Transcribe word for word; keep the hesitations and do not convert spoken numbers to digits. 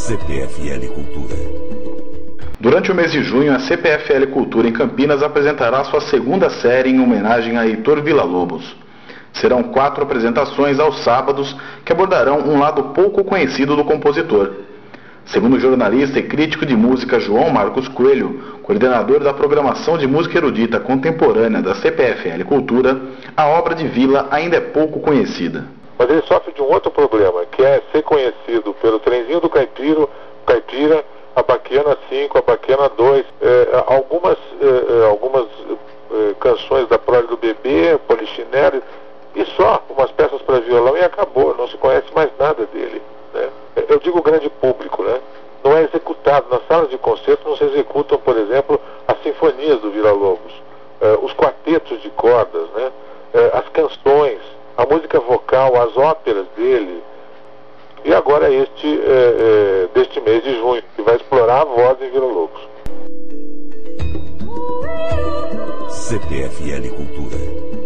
C P F L Cultura. Durante o mês de junho, a C P F L Cultura em Campinas apresentará sua segunda série em homenagem a Heitor Villa-Lobos. Serão quatro apresentações aos sábados que abordarão um lado pouco conhecido do compositor. Segundo o jornalista e crítico de música João Marcos Coelho, coordenador da programação de música erudita contemporânea da C P F L Cultura, a obra de Villa ainda é pouco conhecida. Mas ele sofre de um outro problema, que é ser conhecido pelo Trenzinho do Caipiro, Caipira, a Baquiana cinco, a Baquiana dois, é, algumas, é, algumas é, canções da Prole do Bebê, Polichinelo, e só umas peças para violão e acabou, não se conhece mais nada dele, né? Eu digo grande público, né? Não é executado, nas salas de concerto não se executam, por exemplo, as sinfonias do Villa-Lobos, é, os quartetos de cordas, né? É, as canções, a música vocal, as óperas dele. E agora este, é, é, deste mês de junho, que vai explorar a voz em Villa-Lobos. C P F L Cultura.